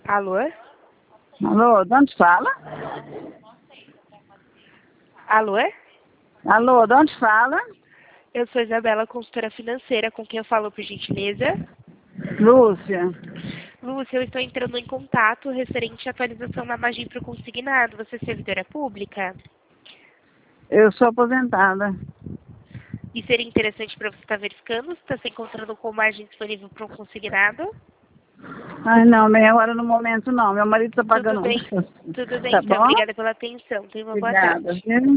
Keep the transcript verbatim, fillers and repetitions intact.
Alô? Alô, de onde fala? Alô? Alô, de onde fala? Eu sou Isabela, consultora financeira, com quem eu falo, por gentileza. Lúcia. Lúcia, eu estou entrando em contato referente à atualização na margem para o consignado. Você é servidora pública? Eu sou aposentada. E seria interessante para você estar verificando se está se encontrando com margem disponível para um consignado? Ai, não, nem agora no momento não. Meu marido está Tudo pagando. bem, tudo bem, Tá então. bom? Obrigada pela atenção. Tenha uma boa Obrigada, tarde. viu?